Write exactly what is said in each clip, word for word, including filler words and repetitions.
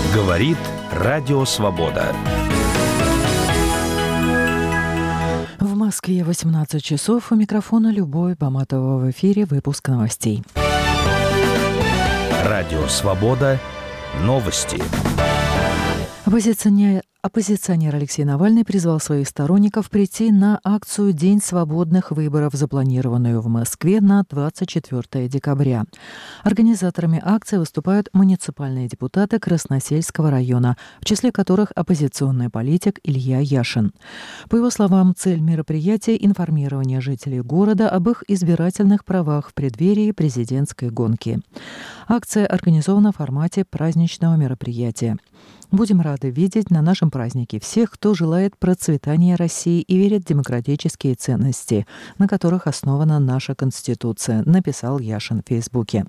Говорит Радио Свобода. В Москве восемнадцать часов. У микрофона Любовь Баматова. В эфире выпуск новостей. Радио Свобода. Новости. Оппозиционер, оппозиционер Алексей Навальный призвал своих сторонников прийти на акцию «День свободных выборов», запланированную в Москве на двадцать четвёртое декабря. Организаторами акции выступают муниципальные депутаты Красносельского района, в числе которых оппозиционный политик Илья Яшин. По его словам, цель мероприятия – информирование жителей города об их избирательных правах в преддверии президентской гонки. Акция организована в формате праздничного мероприятия. Будем рады видеть на нашем празднике всех, кто желает процветания России и верит в демократические ценности, на которых основана наша Конституция, написал Яшин в Фейсбуке.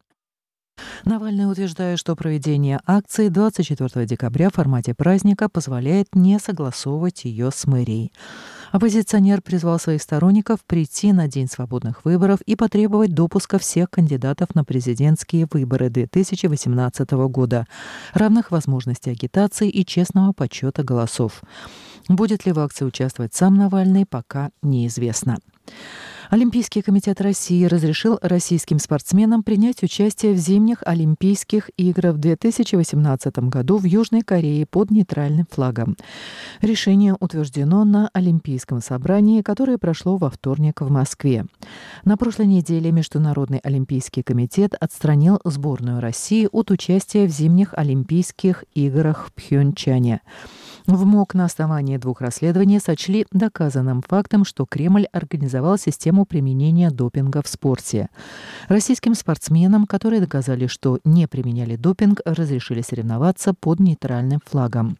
Навальный утверждает, что проведение акции двадцать четвёртого декабря в формате праздника позволяет не согласовывать ее с мэрией. Оппозиционер призвал своих сторонников прийти на День свободных выборов и потребовать допуска всех кандидатов на президентские выборы две тысячи восемнадцатого года, равных возможностей агитации и честного подсчета голосов. Будет ли в акции участвовать сам Навальный, пока неизвестно. Олимпийский комитет России разрешил российским спортсменам принять участие в зимних Олимпийских играх в две тысячи восемнадцатом году в Южной Корее под нейтральным флагом. Решение утверждено на Олимпийском собрании, которое прошло во вторник в Москве. На прошлой неделе Международный олимпийский комитет отстранил сборную России от участия в зимних Олимпийских играх в Пхьончхане. В МОК на основании двух расследований сочли доказанным фактом, что Кремль организовал систему применения допинга в спорте. Российским спортсменам, которые доказали, что не применяли допинг, разрешили соревноваться под нейтральным флагом.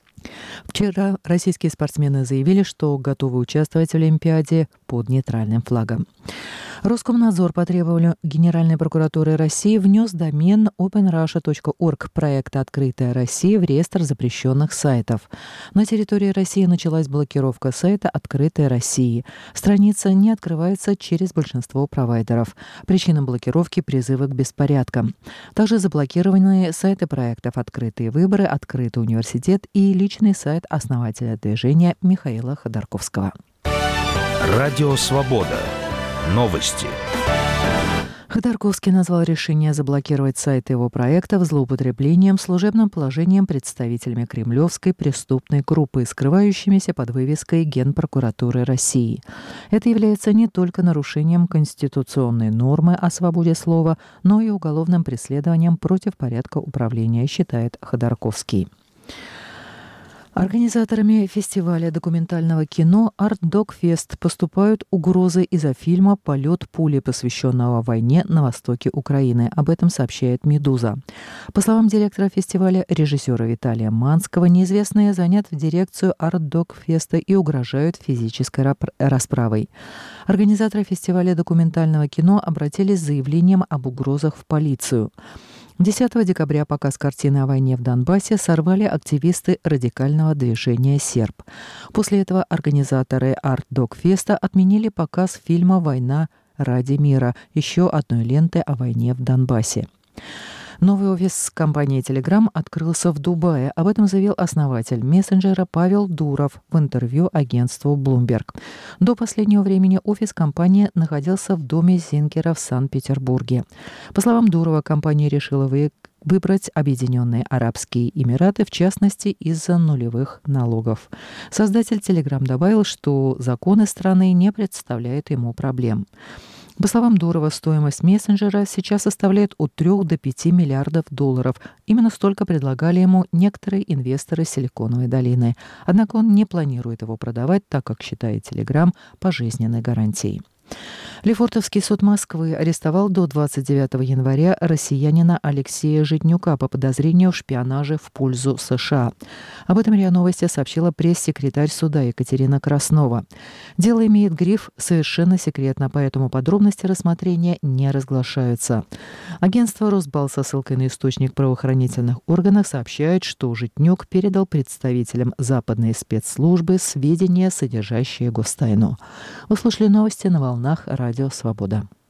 Вчера российские спортсмены заявили, что готовы участвовать в Олимпиаде под нейтральным флагом. Роскомнадзор потребовал Генеральной прокуратуры России внес домен open russia точка org проекта «Открытая Россия» в реестр запрещенных сайтов. На территории России началась блокировка сайта «Открытая Россия». Страница не открывается через большинство провайдеров. Причина блокировки – призывы к беспорядкам. Также заблокированы сайты проектов «Открытые выборы», «Открытый университет» и личный сайт основателя движения Михаила Ходорковского. Радио Свобода. Новости. Ходорковский назвал решение заблокировать сайты его проектов злоупотреблением служебным положением представителями кремлевской преступной группы, скрывающимися под вывеской Генпрокуратуры России. Это является не только нарушением конституционной нормы о свободе слова, но и уголовным преследованием против порядка управления, считает Ходорковский. Организаторами фестиваля документального кино «Арт-Док-Фест» поступают угрозы из-за фильма «Полет пули», посвященного войне на востоке Украины. Об этом сообщает «Медуза». По словам директора фестиваля, режиссера Виталия Манского, неизвестные занят в дирекцию «Арт-Док-Феста» и угрожают физической расправой. Организаторы фестиваля документального кино обратились с заявлением об угрозах в полицию. десятого декабря показ картины о войне в Донбассе сорвали активисты радикального движения «Серб». После этого организаторы «Арт-Док-Феста» отменили показ фильма «Война ради мира», еще одной ленты о войне в Донбассе. Новый офис компании Telegram открылся в Дубае. Об этом заявил основатель мессенджера Павел Дуров в интервью агентству Bloomberg. До последнего времени офис компании находился в доме Зингера в Санкт-Петербурге. По словам Дурова, компания решила вы... выбрать Объединенные Арабские Эмираты, в частности, из-за нулевых налогов. Создатель Telegram добавил, что законы страны не представляют ему проблем. По словам Дурова, стоимость мессенджера сейчас составляет от трёх до пяти миллиардов долларов. Именно столько предлагали ему некоторые инвесторы Силиконовой долины. Однако он не планирует его продавать, так как считает Telegram пожизненной гарантией. Лефортовский суд Москвы арестовал до двадцать девятого января россиянина Алексея Житнюка по подозрению в шпионаже в пользу США. Об этом РИА Новости сообщила пресс-секретарь суда Екатерина Краснова. Дело имеет гриф «Совершенно секретно», поэтому подробности рассмотрения не разглашаются. Агентство «Росбалт» со ссылкой на источник в правоохранительных органах сообщает, что Житнюк передал представителям западной спецслужбы сведения, содержащие гостайну. Вы слушали новости на волнах Радио Свобода.